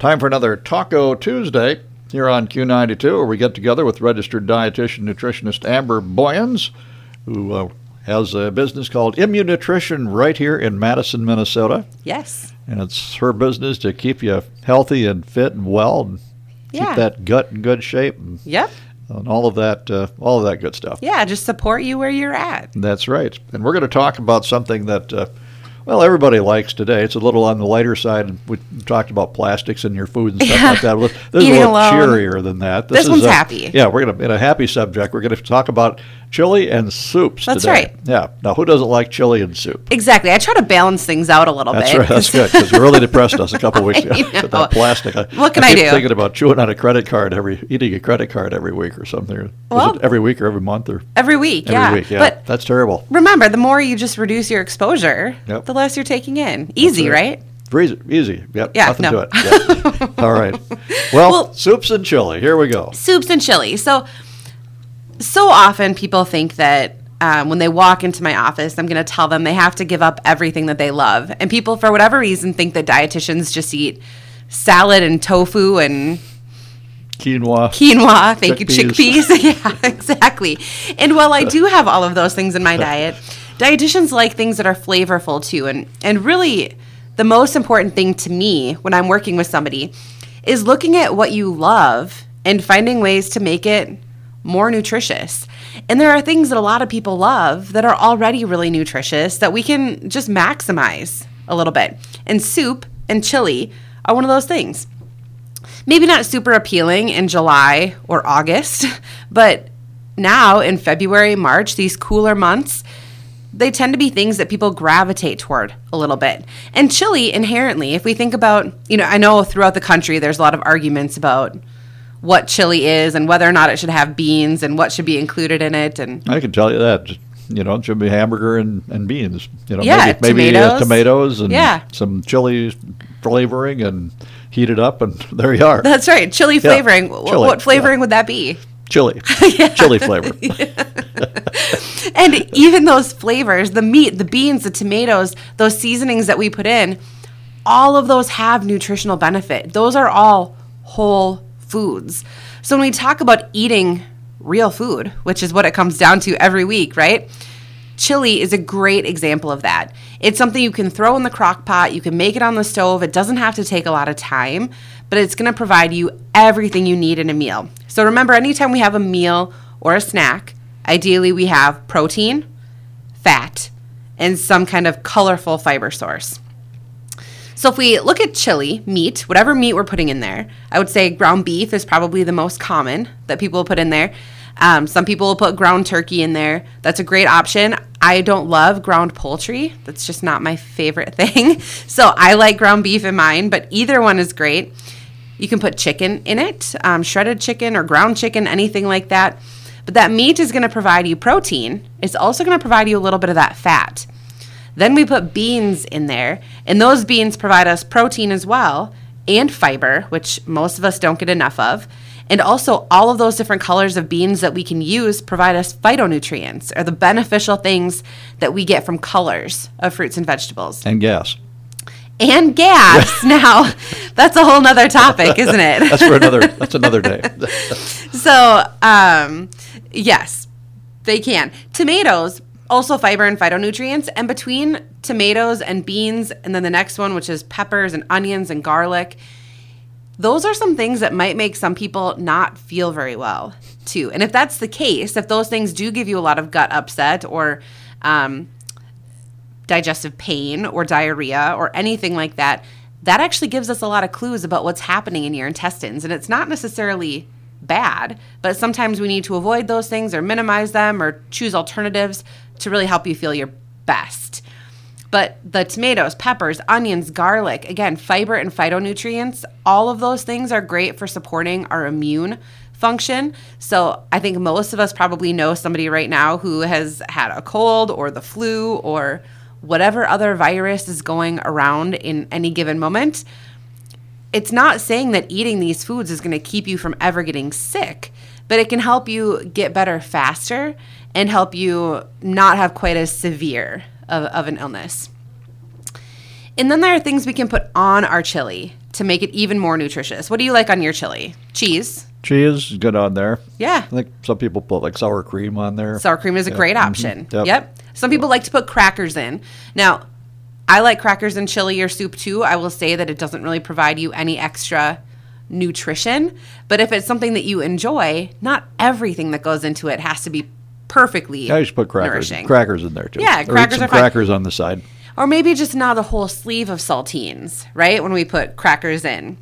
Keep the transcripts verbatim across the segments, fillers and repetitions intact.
Time for another Taco Tuesday here on Q ninety-two, where we get together with registered dietitian nutritionist Amber Boyens, who uh, has a business called Immunutrition right here in Madison, Minnesota. Yes. And it's her business to keep you healthy and fit and well, and yeah. keep that gut in good shape. And, yep. And all of that, uh, all of that good stuff. Yeah, just support you where you're at. That's right. And we're going to talk about something that, uh, well, everybody likes today. It's a little on the lighter side. We talked about plastics in your food and stuff yeah. like that. This is Eating a little alone. cheerier than that. This, this one's is a, happy. Yeah, we're going to, in a happy subject, we're going to talk about chili and soups That's today. right. Yeah. Now, who doesn't like chili and soup? Exactly. I try to balance things out a little That's bit. Right. That's good, because you really depressed us a couple of weeks ago with that plastic. What can I, I, I keep do? thinking about chewing on a credit card every, eating a credit card every week or something. Well, Was it every week or every month? or Every week, every yeah. Every week, yeah. But that's terrible. Remember, the more you just reduce your exposure, yep. the less you're taking in. Easy, right? right? Easy. Easy. Yep. Yeah, Nothing no. to it. Yep. All right. Well, well, soups and chili. Here we go. Soups and chili. So, so often people think that um, when they walk into my office, I'm going to tell them they have to give up everything that they love. And people, for whatever reason, think that dietitians just eat salad and tofu and quinoa. Quinoa. Thank chickpeas. you. Chickpeas. Yeah, exactly. And while I do have all of those things in my diet, dietitians like things that are flavorful too. And, and really, the most important thing to me when I'm working with somebody is looking at what you love and finding ways to make it more nutritious. And there are things that a lot of people love that are already really nutritious that we can just maximize a little bit. And soup and chili are one of those things. Maybe not super appealing in July or August, but now in February, March, these cooler months, they tend to be things that people gravitate toward a little bit. And chili inherently, if we think about, you know, I know throughout the country there's a lot of arguments about what chili is and whether or not it should have beans and what should be included in it. And I can tell you that. You know, it should be hamburger and, and beans. You know, yeah, maybe, maybe tomatoes. Uh, tomatoes and yeah. some chili flavoring and heat it up, and there you are. That's right. Chili flavoring. Yeah, w- chili, what flavoring yeah. would that be? Chili. yeah. Chili flavor. And even those flavors, the meat, the beans, the tomatoes, those seasonings that we put in, all of those have nutritional benefit. Those are all whole foods. So when we talk about eating real food, which is what it comes down to every week, right? Chili is a great example of that. It's something you can throw in the crock pot. You can make it on the stove. It doesn't have to take a lot of time, but it's going to provide you everything you need in a meal. So remember, anytime we have a meal or a snack, ideally we have protein, fat, and some kind of colorful fiber source. So if we look at chili, meat, whatever meat we're putting in there, I would say ground beef is probably the most common that people will put in there. Um, some people will put ground turkey in there. That's a great option. I don't love ground poultry. That's just not my favorite thing. So I like ground beef in mine, but either one is great. You can put chicken in it, um, shredded chicken or ground chicken, anything like that. But that meat is going to provide you protein. It's also going to provide you a little bit of that fat. Then we put beans in there, and those beans provide us protein as well, and fiber, which most of us don't get enough of. And also all of those different colors of beans that we can use provide us phytonutrients, or the beneficial things that we get from colors of fruits and vegetables. And gas. And gas. Now, that's a whole nother topic, isn't it? That's for another, that's another day. So, um, yes, they can. Tomatoes, also fiber and phytonutrients. And between tomatoes and beans, and then the next one, which is peppers and onions and garlic, those are some things that might make some people not feel very well, too. And if that's the case, if those things do give you a lot of gut upset or um, digestive pain or diarrhea or anything like that, that actually gives us a lot of clues about what's happening in your intestines. And it's not necessarily bad, but sometimes we need to avoid those things or minimize them or choose alternatives to really help you feel your best. But the tomatoes, peppers, onions, garlic, again, fiber and phytonutrients, all of those things are great for supporting our immune function. So I think most of us probably know somebody right now who has had a cold or the flu or whatever other virus is going around in any given moment. It's not saying that eating these foods is going to keep you from ever getting sick, but it can help you get better faster and help you not have quite as severe of, of an illness. And then there are things we can put on our chili to make it even more nutritious. What do you like on your chili? Cheese. Cheese is good on there. Yeah. I think some people put like sour cream on there. Sour cream is a Yeah. great option. Mhm. Yep. Yep. Some people like to put crackers in. Now, I like crackers in chili or soup too. I will say that it doesn't really provide you any extra nutrition. But if it's something that you enjoy, not everything that goes into it has to be perfectly Yeah, you should put crackers, nourishing. crackers in there too. Yeah, Or eat crackers some are fine. crackers on the side. Or maybe just not a whole sleeve of saltines, right? When we put crackers in.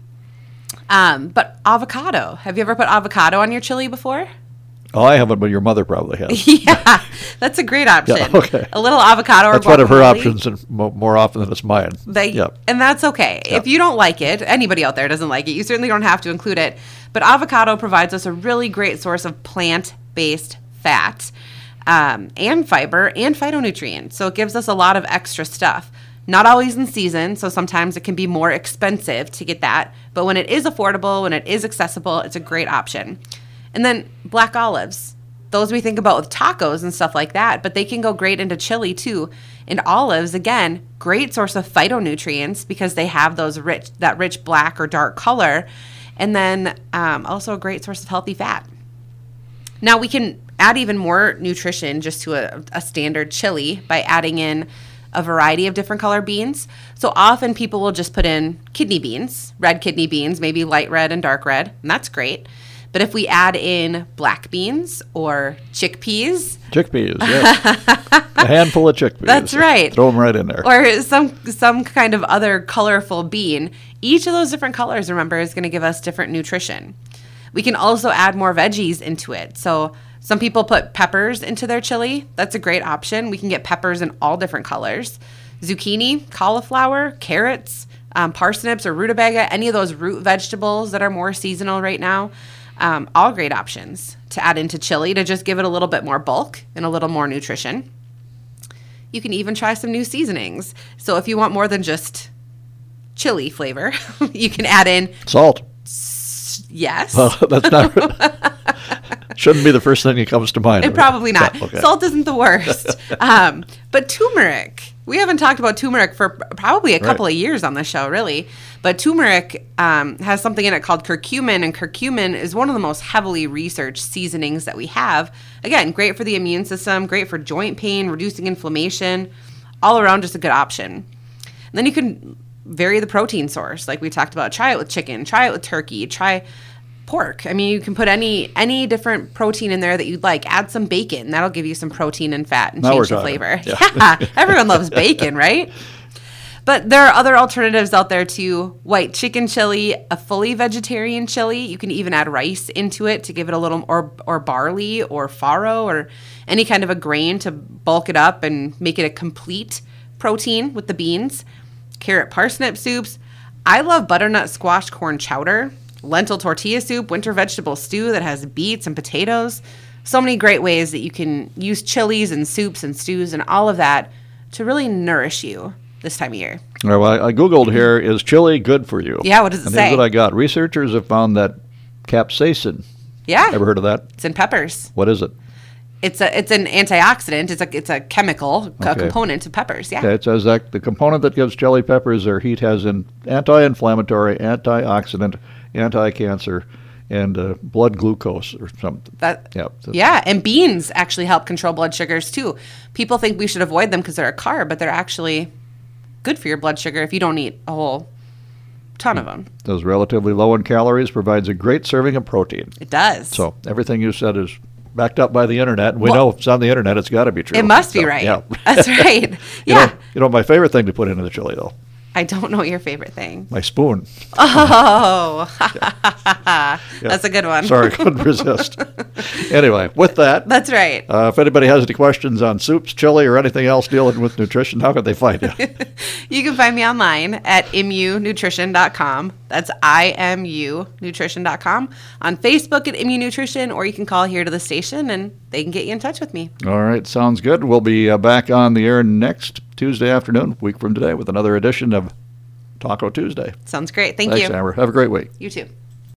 Um, but avocado. Have you ever put avocado on your chili before? Oh, I haven't, but your mother probably has. Yeah, that's a great option. Yeah, okay. A little avocado or That's one of her guacamole. options, and mo- more often than it's mine. They, Yep. And that's okay. If you don't like it, anybody out there doesn't like it, you certainly don't have to include it. But avocado provides us a really great source of plant-based fat um, and fiber and phytonutrients. So it gives us a lot of extra stuff. Not always in season, so sometimes it can be more expensive to get that. But when it is affordable, when it is accessible, it's a great option. And then black olives. Those we think about with tacos and stuff like that, but they can go great into chili too. And olives, again, great source of phytonutrients because they have those rich, that rich black or dark color. And then um, also a great source of healthy fat. Now we can add even more nutrition just to a, a standard chili by adding in a variety of different color beans. So often people will just put in kidney beans, red kidney beans, maybe light red and dark red, and that's great. But if we add in black beans or chickpeas, Chickpeas, yeah. A handful of chickpeas. That's right. Throw them right in there. or some some kind of other colorful bean, each of those different colors, remember, is going to give us different nutrition. We can also add more veggies into it. So some people put peppers into their chili. That's a great option. We can get peppers in all different colors. Zucchini, cauliflower, carrots, um, parsnips or rutabaga, any of those root vegetables that are more seasonal right now. Um, all great options to add into chili to just give it a little bit more bulk and a little more nutrition. You can even try some new seasonings. So if you want more than just chili flavor, you can add in, Salt. yes. Well, that's not. Shouldn't be the first thing that comes to mind. It probably not. No, okay. Salt isn't the worst. um, but turmeric. We haven't talked about turmeric for probably a couple Right. of years on the show, really. But turmeric um, has something in it called curcumin, and curcumin is one of the most heavily researched seasonings that we have. Again, great for the immune system, great for joint pain, reducing inflammation, all around just a good option. And then you can vary the protein source, like we talked about. Try it with chicken, try it with turkey, try pork. I mean, you can put any any different protein in there that you'd like. Add some bacon. That'll give you some protein and fat and Now we're change the talking. flavor. Yeah. Yeah, everyone loves bacon, right? But there are other alternatives out there too. White chicken chili, a fully vegetarian chili. You can even add rice into it to give it a little, or or barley or farro or any kind of a grain to bulk it up and make it a complete protein with the beans. Carrot parsnip soups. I love butternut squash corn chowder, lentil tortilla soup, winter vegetable stew that has beets and potatoes. So many great ways that you can use chilies and soups and stews and all of that to really nourish you this time of year. All right, well, I I Googled here, is chili good for you? Yeah, what does it and say? Here's what I got. Researchers have found that capsaicin. Yeah, Ever heard of that? it's in peppers. What is it? It's a it's an antioxidant. It's a it's a chemical a Okay. component of peppers. Yeah. Okay, it says that the component that gives chili peppers their heat has an anti-inflammatory, antioxidant, anti-cancer, and uh, blood glucose or something. That Yeah. so- yeah, and beans actually help control blood sugars too. People think we should avoid them because they're a carb, but they're actually good for your blood sugar if you don't eat a whole ton of them. Those relatively low in calories provides a great serving of protein. It does. So everything you said is backed up by the internet. We Well- know if it's on the internet, it's got to be true. It must be So, right. Yeah. That's right. You Yeah. know, you know, my favorite thing to put into the chili, though, I don't know your favorite thing. my spoon. Oh, that's a good one. Sorry, couldn't resist. Anyway, with that, That's right. uh, if anybody has any questions on soups, chili, or anything else dealing with nutrition, how could they find you? You can find me online at I M U nutrition dot com. That's I M U nutrition dot com. On Facebook at I M U Nutrition, or you can call here to the station and they can get you in touch with me. All right, sounds good. We'll be uh, back on the air next Tuesday afternoon, week from today, with another edition of Taco Tuesday. Sounds great. Thank Thanks, you. Amber. Have a great week. You too.